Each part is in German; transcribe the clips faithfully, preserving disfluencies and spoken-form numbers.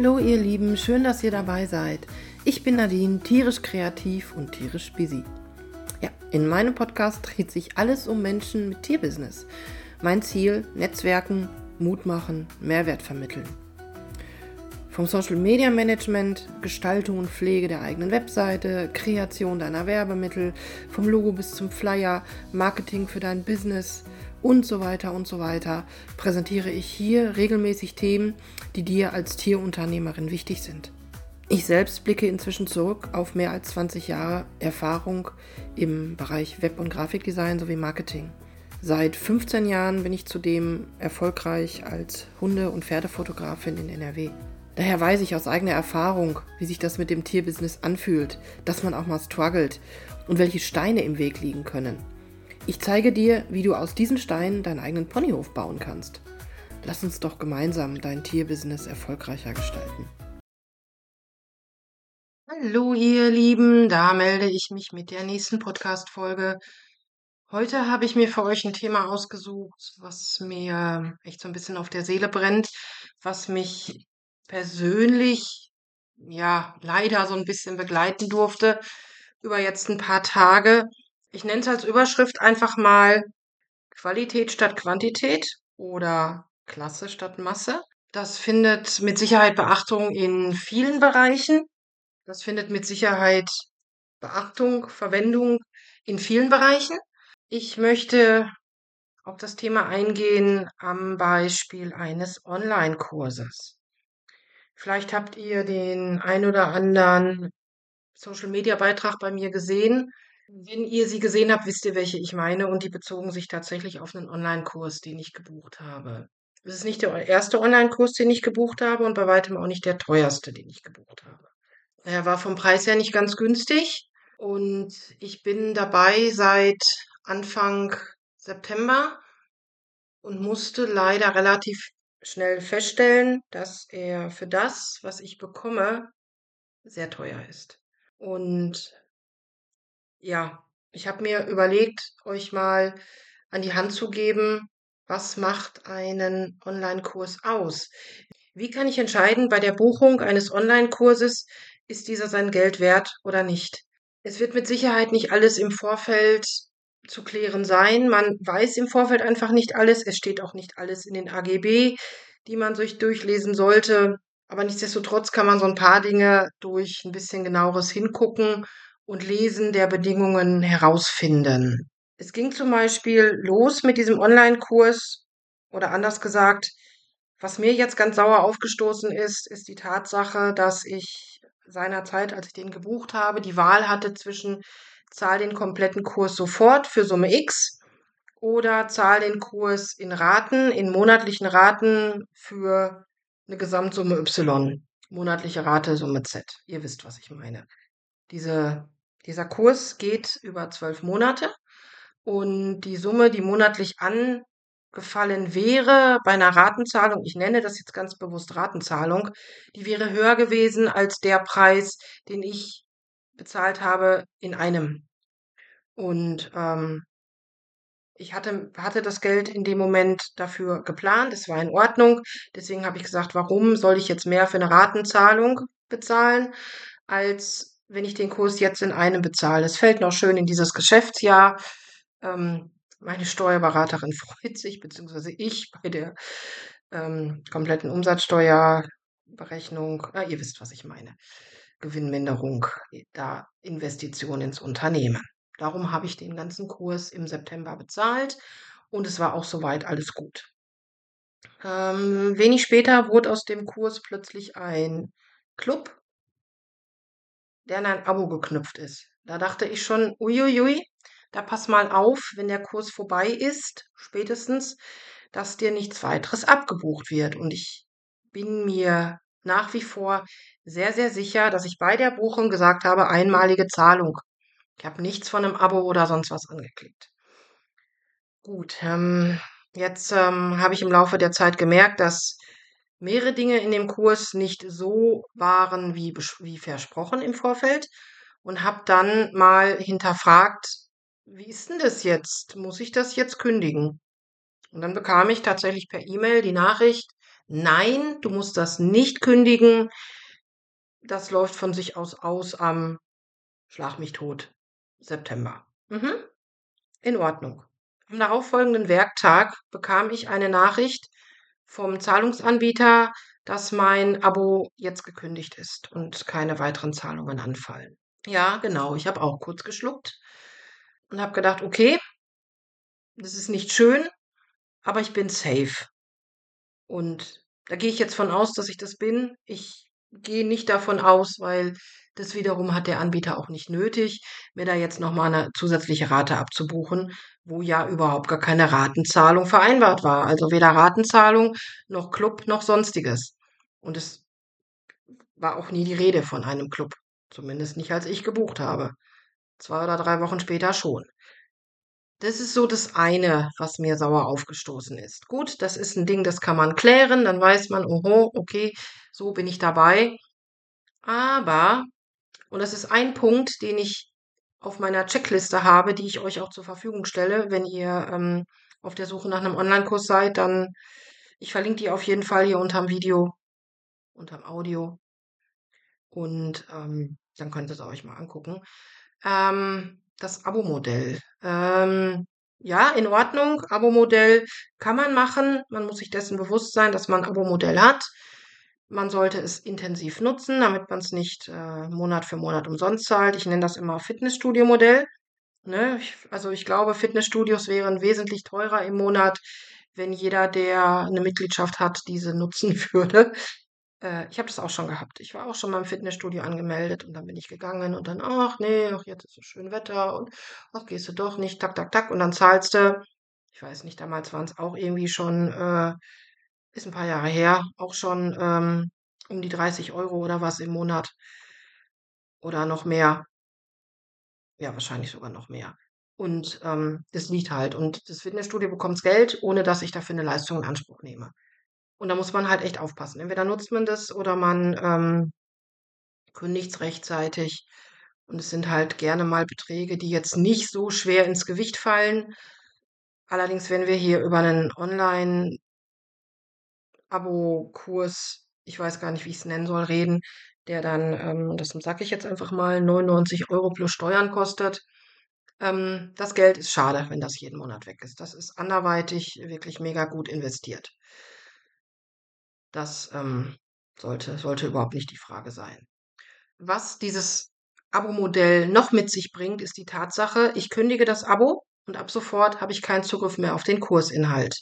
Hallo ihr Lieben, schön, dass ihr dabei seid. Ich bin Nadine, tierisch kreativ und tierisch busy. Ja, in meinem Podcast dreht sich alles um Menschen mit Tierbusiness. Mein Ziel: Netzwerken, Mut machen, Mehrwert vermitteln. Vom Social Media Management, Gestaltung und Pflege der eigenen Webseite, Kreation deiner Werbemittel, vom Logo bis zum Flyer, Marketing für dein Business und so weiter und so weiter, präsentiere ich hier regelmäßig Themen, die dir als Tierunternehmerin wichtig sind. Ich selbst blicke inzwischen zurück auf mehr als zwanzig Jahre Erfahrung im Bereich Web- und Grafikdesign sowie Marketing. Seit fünfzehn Jahren bin ich zudem erfolgreich als Hunde- und Pferdefotografin in N R W. Daher weiß ich aus eigener Erfahrung, wie sich das mit dem Tierbusiness anfühlt, dass man auch mal struggelt und welche Steine im Weg liegen können. Ich zeige dir, wie du aus diesen Steinen deinen eigenen Ponyhof bauen kannst. Lass uns doch gemeinsam dein Tierbusiness erfolgreicher gestalten. Hallo ihr Lieben, da melde ich mich mit der nächsten Podcast-Folge. Heute habe ich mir für euch ein Thema ausgesucht, was mir echt so ein bisschen auf der Seele brennt, was mich persönlich, ja, leider so ein bisschen begleiten durfte über jetzt ein paar Tage. Ich nenne es als Überschrift einfach mal Qualität statt Quantität oder Klasse statt Masse. Das findet mit Sicherheit Beachtung in vielen Bereichen. Das findet mit Sicherheit Beachtung, Verwendung in vielen Bereichen. Ich möchte auf das Thema eingehen am Beispiel eines Online-Kurses. Vielleicht habt ihr den ein oder anderen Social-Media-Beitrag bei mir gesehen. Wenn ihr sie gesehen habt, wisst ihr, welche ich meine, und die bezogen sich tatsächlich auf einen Online-Kurs, den ich gebucht habe. Es ist nicht der erste Online-Kurs, den ich gebucht habe, und bei weitem auch nicht der teuerste, den ich gebucht habe. Er war vom Preis her nicht ganz günstig und ich bin dabei seit Anfang September und musste leider relativ schnell feststellen, dass er für das, was ich bekomme, sehr teuer ist. Und ja, ich habe mir überlegt, euch mal an die Hand zu geben, was macht einen Online-Kurs aus? Wie kann ich entscheiden bei der Buchung eines Online-Kurses, ist dieser sein Geld wert oder nicht? Es wird mit Sicherheit nicht alles im Vorfeld zu klären sein. Man weiß im Vorfeld einfach nicht alles. Es steht auch nicht alles in den A G B, die man sich durchlesen sollte. Aber nichtsdestotrotz kann man so ein paar Dinge durch ein bisschen genaueres Hingucken und Lesen der Bedingungen herausfinden. Es ging zum Beispiel los mit diesem Online-Kurs, oder anders gesagt, was mir jetzt ganz sauer aufgestoßen ist, ist die Tatsache, dass ich seinerzeit, als ich den gebucht habe, die Wahl hatte zwischen zahl den kompletten Kurs sofort für Summe X oder zahl den Kurs in Raten, in monatlichen Raten für eine Gesamtsumme Y. Monatliche Rate, Summe Z. Ihr wisst, was ich meine. Diese, dieser Kurs geht über zwölf Monate und die Summe, die monatlich angefallen wäre bei einer Ratenzahlung, ich nenne das jetzt ganz bewusst Ratenzahlung, die wäre höher gewesen als der Preis, den ich bezahlt habe in einem. Und ähm, ich hatte, hatte das Geld in dem Moment dafür geplant, es war in Ordnung. Deswegen habe ich gesagt, warum soll ich jetzt mehr für eine Ratenzahlung bezahlen, als wenn ich den Kurs jetzt in einem bezahle. Es fällt noch schön in dieses Geschäftsjahr. Ähm, meine Steuerberaterin freut sich, beziehungsweise ich bei der ähm, kompletten Umsatzsteuerberechnung. Ah, ihr wisst, was ich meine. Gewinnminderung, da Investition ins Unternehmen. Darum habe ich den ganzen Kurs im September bezahlt und es war auch soweit alles gut. Ähm, wenig später wurde aus dem Kurs plötzlich ein Club, der an ein Abo geknüpft ist. Da dachte ich schon, uiuiui, da pass mal auf, wenn der Kurs vorbei ist, spätestens, dass dir nichts weiteres abgebucht wird. Und ich bin mir nach wie vor sehr, sehr sicher, dass ich bei der Buchung gesagt habe, einmalige Zahlung. Ich habe nichts von einem Abo oder sonst was angeklickt. Gut, ähm, jetzt ähm, habe ich im Laufe der Zeit gemerkt, dass mehrere Dinge in dem Kurs nicht so waren wie, besch- wie versprochen im Vorfeld und habe dann mal hinterfragt, wie ist denn das jetzt? Muss ich das jetzt kündigen? Und dann bekam ich tatsächlich per E-Mail die Nachricht, Nein, du musst das nicht kündigen. Das läuft von sich aus aus am Schlag mich tot, September. Mhm, in Ordnung. Am darauffolgenden Werktag bekam ich eine Nachricht vom Zahlungsanbieter, dass mein Abo jetzt gekündigt ist und keine weiteren Zahlungen anfallen. Ja, genau, ich habe auch kurz geschluckt und habe gedacht: „Okay, das ist nicht schön, aber ich bin safe." Und da gehe ich jetzt von aus, dass ich das bin. Ich gehe nicht davon aus, weil das wiederum hat der Anbieter auch nicht nötig, mir da jetzt noch mal 'ne zusätzliche Rate abzubuchen, wo ja überhaupt gar keine Ratenzahlung vereinbart war. Also weder Ratenzahlung noch Club noch Sonstiges. Und es war auch nie die Rede von einem Club, zumindest nicht, als ich gebucht habe. zwei oder drei Wochen später schon. Das ist so das eine, was mir sauer aufgestoßen ist. Gut, das ist 'n Ding, das kann man klären, dann weiß man: „Oho, okay, so bin ich dabei." Aber und das ist ein Punkt, den ich auf meiner Checkliste habe, die ich euch auch zur Verfügung stelle, wenn ihr, ähm, auf der Suche nach 'nem Onlinekurs seid, dann ich verlinke die auf jeden Fall hier unterm Video, unterm Audio und, ähm, dann könnt ihr's euch mal angucken. Ähm, das Abo-Modell. Ähm, ja, in Ordnung, Abo-Modell kann man machen. Man muss sich dessen bewusst sein, dass man 'n Abo-Modell hat. Man sollte es intensiv nutzen, damit man's nicht, äh, Monat für Monat umsonst zahlt. Ich nenne das immer Fitnessstudio-Modell, ne? Ich also, ich glaube, Fitnessstudios wären wesentlich teurer im Monat, wenn jeder, der 'ne Mitgliedschaft hat, diese nutzen würde. Äh, ich habe das auch schon gehabt. Ich war auch schon mal im Fitnessstudio angemeldet und dann bin ich gegangen und dann: „Ach ne, ach, jetzt ist so schön Wetter und ach, gehst du doch nicht, tak, tak, tak." Und dann zahlst du ich weiß nicht, damals waren's auch irgendwie schon, äh ist 'n paar Jahre her, auch schon, ähm, um die dreißig Euro oder was im Monat. Oder noch mehr. Ja, wahrscheinlich sogar noch mehr. Und, ähm, das liegt halt. Und das Fitnessstudio bekommt's Geld, ohne dass ich dafür 'ne Leistung in Anspruch nehme. Und da muss man halt echt aufpassen. Entweder nutzt man das oder man, ähm kündigt's rechtzeitig. Und es sind halt gerne mal Beträge, die jetzt nicht so schwer ins Gewicht fallen. Allerdings, wenn wir hier über 'nen Online Abokurs, ich weiß gar nicht, wie ich's nennen soll, reden, der dann, ähm, das sage ich jetzt einfach mal, neunundneunzig Euro plus Steuern kostet. Ähm, das Geld ist schade, wenn das jeden Monat weg ist. Das ist anderweitig wirklich mega gut investiert. Das, ähm, sollte sollte überhaupt nicht die Frage sein. Was dieses Abo-Modell noch mit sich bringt, ist die Tatsache, ich kündige das Abo und ab sofort habe ich keinen Zugriff mehr auf den Kursinhalt.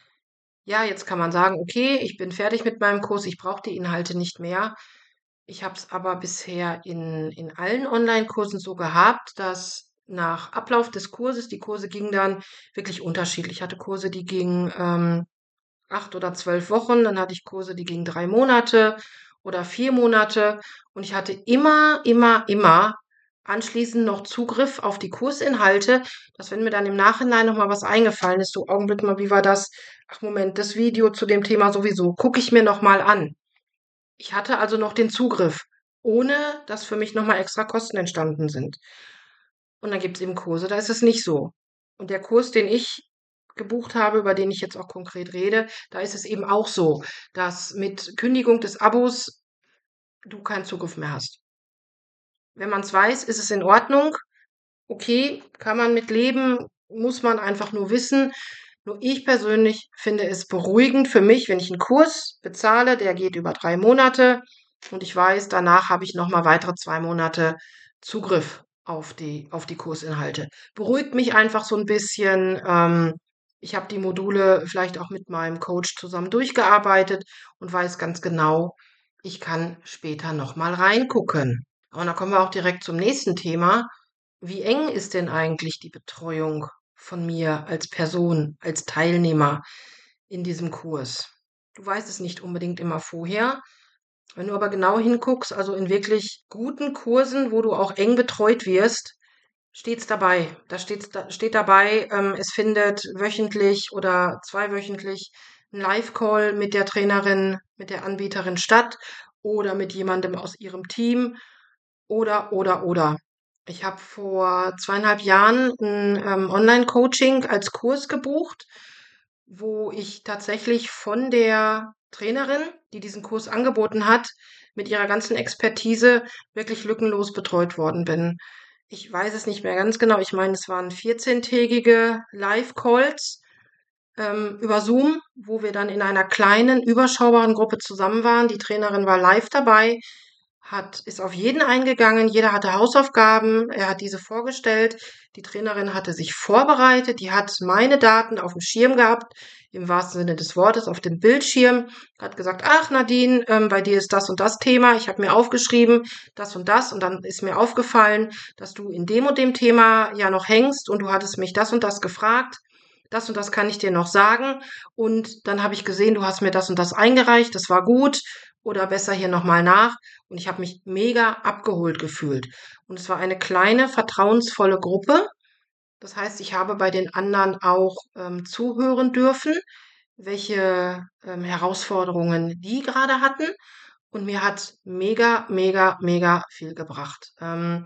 Ja, jetzt kann man sagen: „Okay, ich bin fertig mit meinem Kurs, ich brauche die Inhalte nicht mehr." Ich habe es aber bisher in in allen Onlinekursen so gehabt, dass nach Ablauf des Kurses die Kurse gingen dann wirklich unterschiedlich. Ich hatte Kurse, die gingen, ähm, acht oder zwölf Wochen, dann hatte ich Kurse, die gingen drei Monate oder vier Monate. Und ich hatte immer, immer, immer anschließend noch Zugriff auf die Kursinhalte, dass wenn mir dann im Nachhinein noch mal was eingefallen ist: „So, Augenblick mal, wie war das? Ach Moment, das Video zu dem Thema sowieso, gucke ich mir noch mal an." Ich hatte also noch den Zugriff, ohne dass für mich noch mal extra Kosten entstanden sind. Und dann gibt's eben Kurse, da ist es nicht so. Und der Kurs, den ich gebucht habe, über den ich jetzt auch konkret rede, da ist es eben auch so, dass mit Kündigung des Abos du keinen Zugriff mehr hast. Wenn man's weiß, ist es in Ordnung. Okay, kann man mit leben, muss man einfach nur wissen. Nur ich persönlich finde es beruhigend für mich, wenn ich 'n Kurs bezahle, der geht über drei Monate und ich weiß, danach habe ich noch mal weitere zwei Monate Zugriff auf die auf die Kursinhalte. Beruhigt mich einfach so 'n bisschen. Ähm, ich habe die Module vielleicht auch mit meinem Coach zusammen durchgearbeitet und weiß ganz genau, ich kann später noch mal reingucken. Und dann kommen wir auch direkt zum nächsten Thema. Wie eng ist denn eigentlich die Betreuung von mir als Person, als Teilnehmer in diesem Kurs? Du weißt es nicht unbedingt immer vorher. Wenn du aber genau hinguckst, also in wirklich guten Kursen, wo du auch eng betreut wirst, steht's dabei. Da steht's da steht dabei, ähm, es findet wöchentlich oder zweiwöchentlich 'n Live-Call mit der Trainerin, mit der Anbieterin statt oder mit jemandem aus ihrem Team oder, oder, oder. Ich habe vor zweieinhalb Jahren 'n, ähm, Online-Coaching als Kurs gebucht. wo ich tatsächlich von der Trainerin, die diesen Kurs angeboten hat, mit ihrer ganzen Expertise wirklich lückenlos betreut worden bin. Ich weiß es nicht mehr ganz genau. Ich meine, es waren vierzehntägige Live-Calls ähm, über Zoom, wo wir dann in einer kleinen, überschaubaren Gruppe zusammen waren. Die Trainerin war live dabei, hat, ist auf jeden eingegangen, jeder hatte Hausaufgaben, er hat diese vorgestellt. Die Trainerin hatte sich vorbereitet, die hat meine Daten auf dem Schirm gehabt, im wahrsten Sinne des Wortes, auf dem Bildschirm, hat gesagt, ach Nadine, ähm, bei dir ist das und das Thema, ich habe mir aufgeschrieben, das und das, und dann ist mir aufgefallen, dass du in dem und dem Thema ja noch hängst und du hattest mich das und das gefragt. Das und das kann ich dir noch sagen. Und dann habe ich gesehen, du hast mir das und das eingereicht, das war gut. Oder besser hier nochmal nach. Und ich habe mich mega abgeholt gefühlt. Und es war eine kleine, vertrauensvolle Gruppe. Das heißt, ich habe bei den anderen auch ähm, zuhören dürfen, welche ähm, Herausforderungen die gerade hatten. Und mir hat mega, mega, mega viel gebracht. Ähm,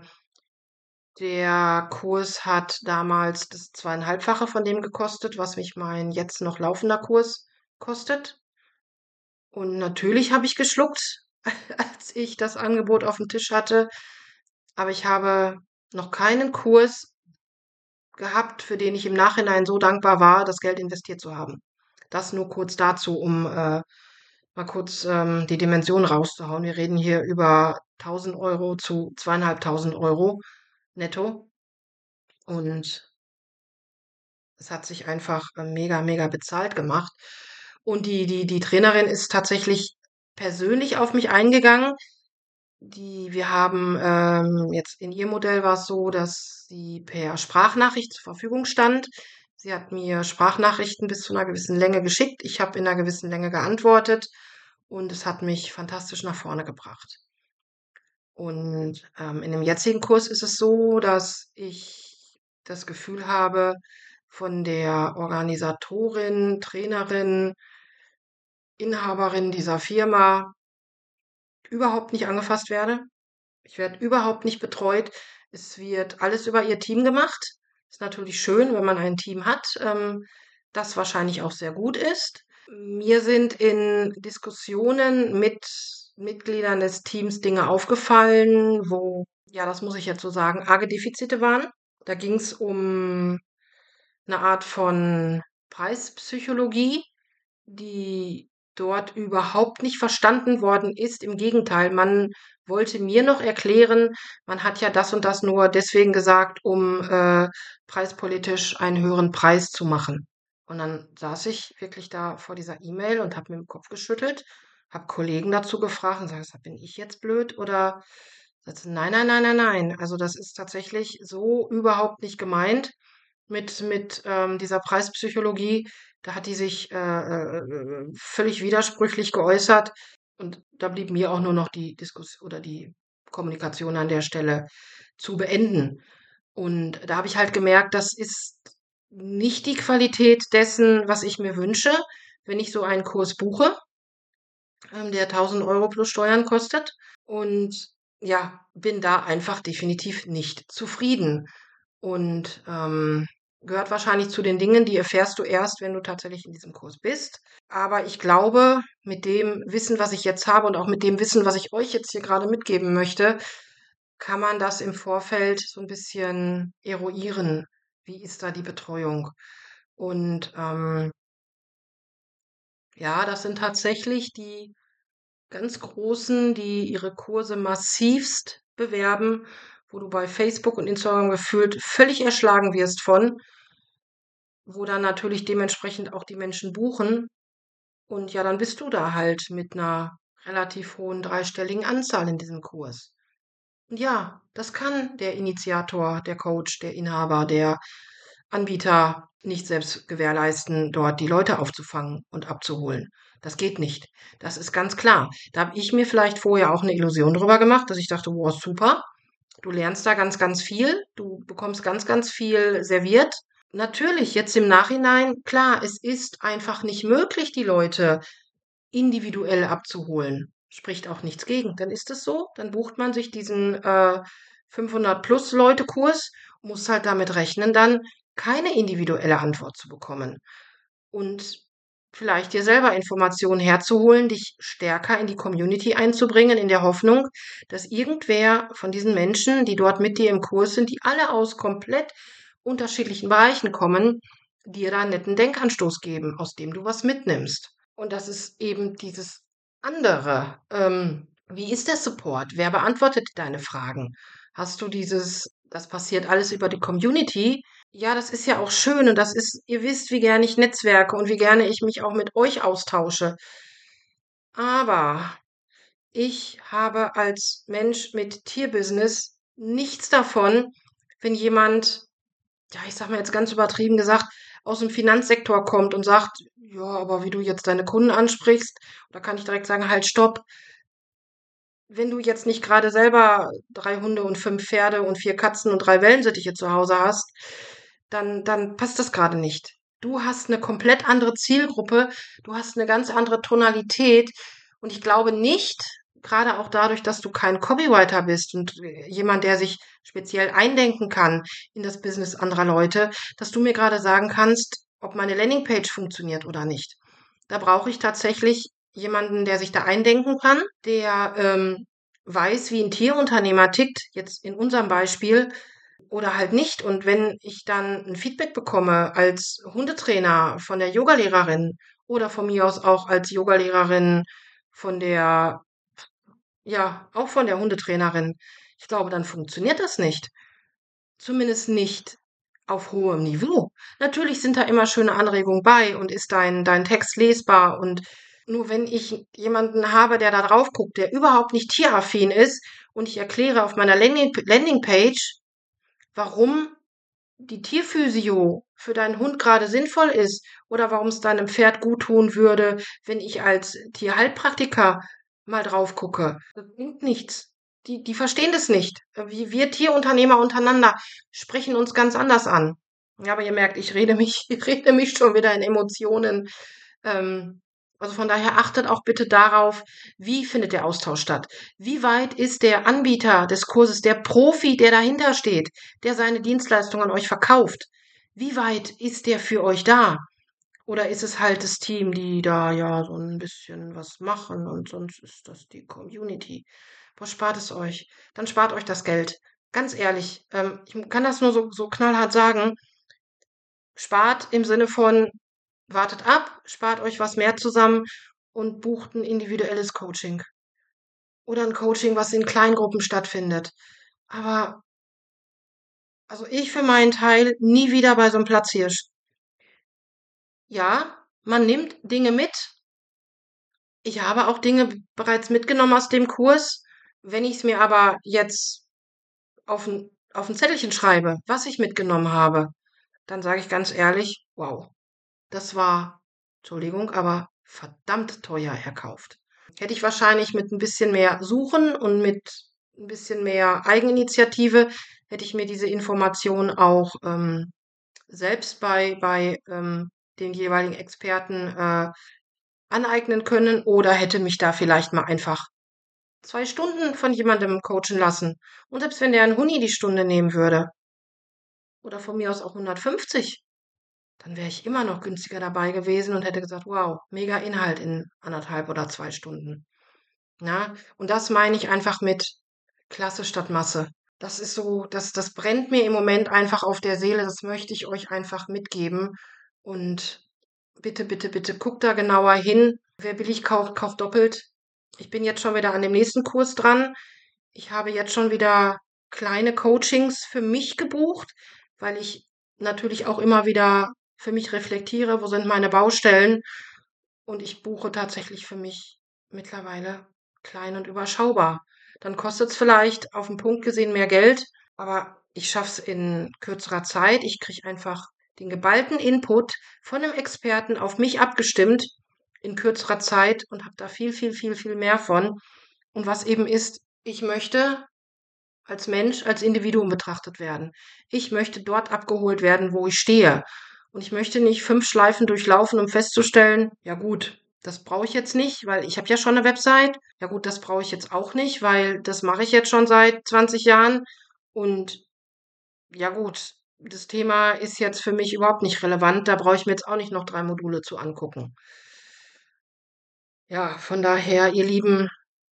der Kurs hat damals das zweieinhalbfache von dem gekostet, was mich mein jetzt noch laufender Kurs kostet. Und natürlich habe ich geschluckt, als ich das Angebot auf dem Tisch hatte. Aber ich habe noch keinen Kurs gehabt, für den ich im Nachhinein so dankbar war, das Geld investiert zu haben. Das nur kurz dazu, um äh, mal kurz ähm, die Dimension rauszuhauen. Wir reden hier über tausend Euro zu zweieinhalbtausend Euro netto. Und es hat sich einfach äh, mega, mega bezahlt gemacht. Und die, die, die Trainerin ist tatsächlich persönlich auf mich eingegangen. Die, wir haben ähm, jetzt in ihr Modell war es so, dass sie per Sprachnachricht zur Verfügung stand. Sie hat mir Sprachnachrichten bis zu einer gewissen Länge geschickt. Ich habe in einer gewissen Länge geantwortet und es hat mich fantastisch nach vorne gebracht. Und ähm, in dem jetzigen Kurs ist es so, dass ich das Gefühl habe, von der Organisatorin, Trainerin, Inhaberin dieser Firma überhaupt nicht angefasst werde. Ich werde überhaupt nicht betreut. Es wird alles über ihr Team gemacht. Ist natürlich schön, wenn man ein Team hat, ähm, das wahrscheinlich auch sehr gut ist. Mir sind in Diskussionen mit Mitgliedern des Teams Dinge aufgefallen, wo, ja, das muss ich jetzt so sagen, arge Defizite waren. Da ging es um eine Art von Preispsychologie, die dort überhaupt nicht verstanden worden ist. Im Gegenteil, man wollte mir noch erklären, man hat ja das und das nur deswegen gesagt, um äh, preispolitisch einen höheren Preis zu machen. Und dann saß ich wirklich da vor dieser E-Mail und habe mir den Kopf geschüttelt, habe Kollegen dazu gefragt und sage, bin ich jetzt blöd oder sagte, nein, nein, nein, nein, nein. Also das ist tatsächlich so überhaupt nicht gemeint mit, mit ähm, dieser Preispsychologie. Da hat die sich äh, äh, äh, völlig widersprüchlich geäußert. Und da blieb mir auch nur noch die Diskussion oder die Kommunikation an der Stelle zu beenden. Und da habe ich halt gemerkt, das ist nicht die Qualität dessen, was ich mir wünsche, wenn ich so einen Kurs buche, ähm, der tausend Euro plus Steuern kostet. Und ja, bin da einfach definitiv nicht zufrieden. Und ähm, gehört wahrscheinlich zu den Dingen, die erfährst du erst, wenn du tatsächlich in diesem Kurs bist. Aber ich glaube, mit dem Wissen, was ich jetzt habe und auch mit dem Wissen, was ich euch jetzt hier gerade mitgeben möchte, kann man das im Vorfeld so ein bisschen eruieren. Wie ist da die Betreuung? Und ähm, ja, das sind tatsächlich die ganz Großen, die ihre Kurse massivst bewerben, wo du bei Facebook und Instagram gefühlt völlig erschlagen wirst von, wo dann natürlich dementsprechend auch die Menschen buchen. Und ja, dann bist du da halt mit einer relativ hohen dreistelligen Anzahl in diesem Kurs. Und ja, das kann der Initiator, der Coach, der Inhaber, der Anbieter nicht selbst gewährleisten, dort die Leute aufzufangen und abzuholen. Das geht nicht. Das ist ganz klar. Da habe ich mir vielleicht vorher auch eine Illusion drüber gemacht, dass ich dachte, wow, super. Du lernst da ganz, ganz viel. Du bekommst ganz, ganz viel serviert. Natürlich, jetzt im Nachhinein, klar, es ist einfach nicht möglich, die Leute individuell abzuholen. Spricht auch nichts gegen. Dann ist es so, dann bucht man sich diesen äh, fünfhundert plus Leute Kurs, muss halt damit rechnen, dann keine individuelle Antwort zu bekommen. und vielleicht dir selber Informationen herzuholen, dich stärker in die Community einzubringen, in der Hoffnung, dass irgendwer von diesen Menschen, die dort mit dir im Kurs sind, die alle aus komplett unterschiedlichen Bereichen kommen, dir da einen netten Denkanstoß geben, aus dem du was mitnimmst. Und das ist eben dieses andere. Ähm, wie ist der Support? Wer beantwortet deine Fragen? Hast du dieses, das passiert alles über die Community? Ja, das ist ja auch schön und das ist, ihr wisst, wie gerne ich netzwerke und wie gerne ich mich auch mit euch austausche. Aber ich habe als Mensch mit Tierbusiness nichts davon, wenn jemand, ja, ich sag mal jetzt ganz übertrieben gesagt, aus dem Finanzsektor kommt und sagt, ja, aber wie du jetzt deine Kunden ansprichst, da kann ich direkt sagen, halt, stopp. Wenn du jetzt nicht gerade selber drei Hunde und fünf Pferde und vier Katzen und drei Wellensittiche zu Hause hast, dann dann passt das gerade nicht. Du hast eine komplett andere Zielgruppe, du hast eine ganz andere Tonalität und ich glaube nicht, gerade auch dadurch, dass du kein Copywriter bist und, äh, jemand, der sich speziell eindenken kann in das Business anderer Leute, dass du mir gerade sagen kannst, ob meine Landingpage funktioniert oder nicht. Da brauche ich tatsächlich jemanden, der sich da eindenken kann, der, ähm, weiß, wie ein Tierunternehmer tickt, jetzt in unserem Beispiel, oder halt nicht. Und wenn ich dann ein Feedback bekomme als Hundetrainer von der Yogalehrerin oder von mir aus auch als Yogalehrerin von der, ja, auch von der Hundetrainerin, ich glaube, dann funktioniert das nicht. Zumindest nicht auf hohem Niveau. Natürlich sind da immer schöne Anregungen bei und ist dein dein Text lesbar und nur wenn ich jemanden habe, der da drauf guckt, der überhaupt nicht tieraffin ist und ich erkläre auf meiner Landing Landingpage, warum die Tierphysio für deinen Hund gerade sinnvoll ist oder warum es deinem Pferd guttun würde, wenn ich als Tierheilpraktiker mal drauf gucke. Das bringt nichts. Die die verstehen das nicht. Äh, wir wir Tierunternehmer untereinander sprechen uns ganz anders an. Ja, aber ihr merkt, ich rede mich ich rede mich schon wieder in Emotionen. Ähm, also von daher achtet auch bitte darauf, wie findet der Austausch statt? Wie weit ist der Anbieter des Kurses, der Profi, der dahinter steht, der seine Dienstleistung an euch verkauft? Wie weit ist der für euch da? Oder ist es halt das Team, die da ja so ein bisschen was machen und sonst ist das die Community? Was spart es euch? Dann spart euch das Geld. Ganz ehrlich, ähm, ich kann das nur so so knallhart sagen. Spart im Sinne von wartet ab, spart euch was mehr zusammen und bucht ein individuelles Coaching oder ein Coaching, was in Kleingruppen stattfindet. Aber also ich für meinen Teil nie wieder bei so einem Platzhirsch. Ja, man nimmt Dinge mit. Ich habe auch Dinge bereits mitgenommen aus dem Kurs. Wenn ich es mir aber jetzt auf ein auf 'n Zettelchen schreibe, was ich mitgenommen habe, dann sage ich ganz ehrlich: „Wow, das war, Entschuldigung, aber verdammt teuer erkauft.“ Hätte ich wahrscheinlich mit ein bisschen mehr Suchen und mit ein bisschen mehr Eigeninitiative hätte ich mir diese Information auch, ähm, selbst bei bei, ähm, den jeweiligen Experten, äh, aneignen können oder hätte mich da vielleicht mal einfach zwei Stunden von jemandem coachen lassen. Und selbst wenn der 'n Huni die Stunde nehmen würde oder von mir aus auch hundertfünfzig, dann wäre ich immer noch günstiger dabei gewesen und hätte gesagt: „Wow, mega Inhalt in anderthalb oder zwei Stunden.“ Ja, und das meine ich einfach mit Klasse statt Masse. Das ist so, das das brennt mir im Moment einfach auf der Seele. Das möchte ich euch einfach mitgeben. Und bitte, bitte, bitte guckt da genauer hin. Wer billig kauft, kauft doppelt. Ich bin jetzt schon wieder an dem nächsten Kurs dran. Ich habe jetzt schon wieder kleine Coachings für mich gebucht, weil ich natürlich auch immer wieder für mich reflektiere, wo sind meine Baustellen. Und ich buche tatsächlich für mich mittlerweile klein und überschaubar. Dann kostet es vielleicht auf den Punkt gesehen mehr Geld, aber ich schaffe es in kürzerer Zeit. Ich kriege einfach den geballten Input von 'nem Experten auf mich abgestimmt in kürzerer Zeit und habe da viel, viel, viel, viel mehr von. Und was eben ist, ich möchte als Mensch, als Individuum betrachtet werden. Ich möchte dort abgeholt werden, wo ich stehe. Und ich möchte nicht fünf Schleifen durchlaufen, um festzustellen, ja gut, das brauche ich jetzt nicht, weil ich habe ja schon eine Website. Ja gut, das brauche ich jetzt auch nicht, weil das mache ich jetzt schon seit zwanzig Jahren. Und ja gut, das Thema ist jetzt für mich überhaupt nicht relevant. Da brauche ich mir jetzt auch nicht noch drei Module zu angucken. Ja, von daher, ihr Lieben,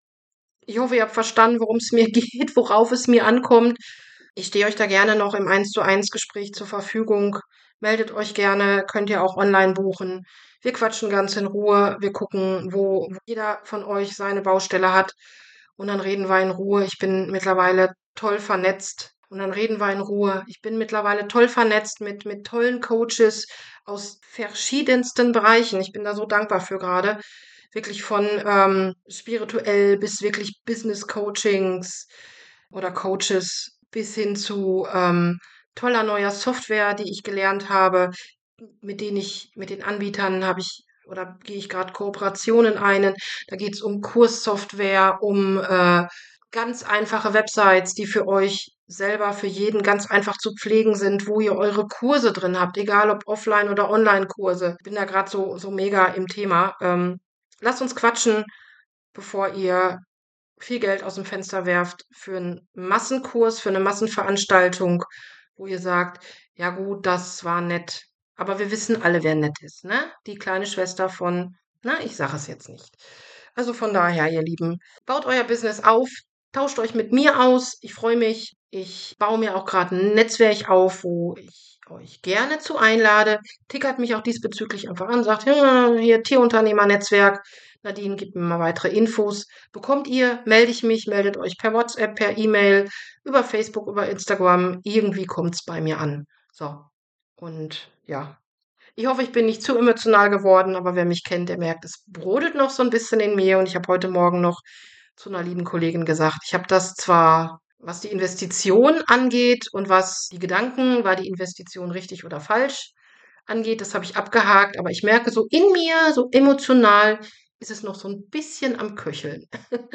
ich hoffe, ihr habt verstanden, worum es mir geht, worauf es mir ankommt. Ich stehe euch da gerne noch im eins zu eins Gespräch zur Verfügung. Meldet euch gerne, könnt ihr auch online buchen. Wir quatschen ganz in Ruhe. Wir gucken, wo wo jeder von euch seine Baustelle hat. Und dann reden wir in Ruhe. Ich bin mittlerweile toll vernetzt. Und dann reden wir in Ruhe. Ich bin mittlerweile toll vernetzt mit, mit tollen Coaches aus verschiedensten Bereichen. Ich bin da so dankbar für gerade. Wirklich von ähm, spirituell bis wirklich Business Coachings oder Coaches bis hin zu ähm, toller neuer Software, die ich gelernt habe, mit denen ich, mit den Anbietern habe ich oder gehe ich gerade Kooperationen ein. Da geht es um Kurssoftware, um äh, ganz einfache Websites, die für euch selber, für jeden ganz einfach zu pflegen sind, wo ihr eure Kurse drin habt, egal ob Offline- oder Online-Kurse. Ich bin da gerade so, so mega im Thema. Ähm, lasst uns quatschen, bevor ihr viel Geld aus dem Fenster werft für einen Massenkurs, für eine Massenveranstaltung, wo ihr sagt, ja gut, das war nett. Aber wir wissen alle, wer nett ist, ne? Die kleine Schwester von, na, ich sage es jetzt nicht. Also von daher, ihr Lieben, baut euer Business auf, tauscht euch mit mir aus. Ich freue mich. Ich baue mir auch gerade ein Netzwerk auf, wo ich euch gerne zu einlade. Tickert mich auch diesbezüglich einfach an, sagt, ja, hier Tierunternehmernetzwerk. Nadine gibt mir mal weitere Infos. Bekommt ihr, melde ich mich, meldet euch per WhatsApp, per E-Mail, über Facebook, über Instagram. Irgendwie kommt's bei mir an. So. Und ja, ich hoffe, ich bin nicht zu emotional geworden, aber wer mich kennt, der merkt, es brodelt noch so ein bisschen in mir. Und ich habe heute Morgen noch zu einer lieben Kollegin gesagt, ich habe das zwar, was die Investition angeht und was die Gedanken, war die Investition richtig oder falsch, angeht, das habe ich abgehakt, aber ich merke so in mir, so emotional, ist es noch so ein bisschen am Köcheln.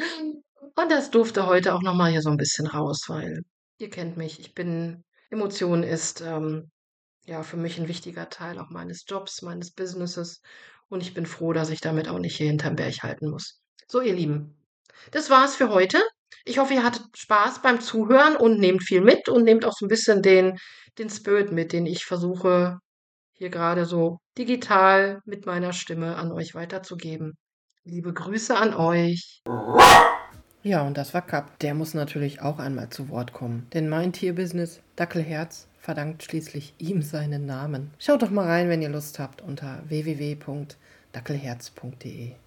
Und das durfte heute auch noch mal hier so ein bisschen raus, weil ihr kennt mich, ich bin Emotion ist, ähm, ja, für mich ein wichtiger Teil auch meines Jobs, meines Businesses und ich bin froh, dass ich damit auch nicht hier hinterm Berg halten muss. So, ihr Lieben, das war's für heute. Ich hoffe, ihr hattet Spaß beim Zuhören und nehmt viel mit und nehmt auch so ein bisschen den den Spirit mit, den ich versuche, hier gerade so digital mit meiner Stimme an euch weiterzugeben. Liebe Grüße an euch. Ja, und das war Kapp. Der muss natürlich auch einmal zu Wort kommen. Denn mein Tierbusiness, Dackelherz, verdankt schließlich ihm seinen Namen. Schaut doch mal rein, wenn ihr Lust habt, unter w w w punkt dackelherz punkt de.